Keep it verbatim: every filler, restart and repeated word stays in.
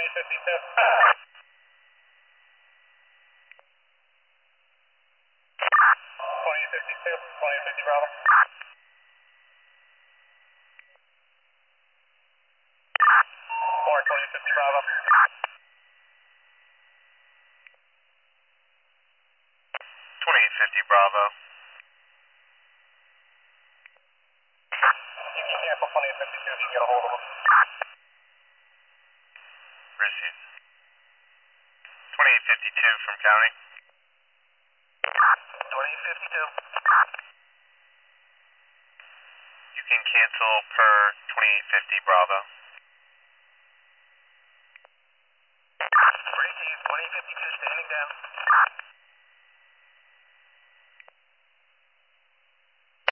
twenty fifty-two. twenty fifty-two, twenty fifty Bravo. four twenty fifty Bravo. twenty-eight fifty Bravo. You can cancel twenty fifty-two if you get a hold of them. Received. twenty-eight fifty-two from county. twenty fifty-two. You can cancel per twenty-eight fifty Bravo. Received. twenty fifty-two standing down.